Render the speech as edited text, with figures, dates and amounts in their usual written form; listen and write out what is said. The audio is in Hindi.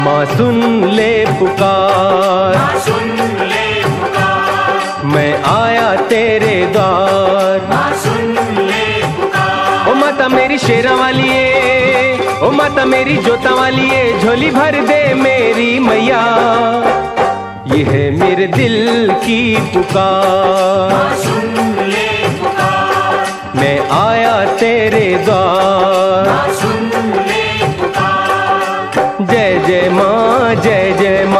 माँ सुन ले पुकार, माँ सुन ले पुकार, मैं आया तेरे द्वार। माँ सुन ले पुकार, ओ माता मेरी शेरा वाली है, ओ माता मेरी जोता वाली है, झोली भर दे मेरी मैया, ये है मेरे दिल की पुकार। माँ सुन ले पुकार, मैं आया तेरे द्वार। माँ सुन ले पुकार। जय जय माँ, जय जय माँ।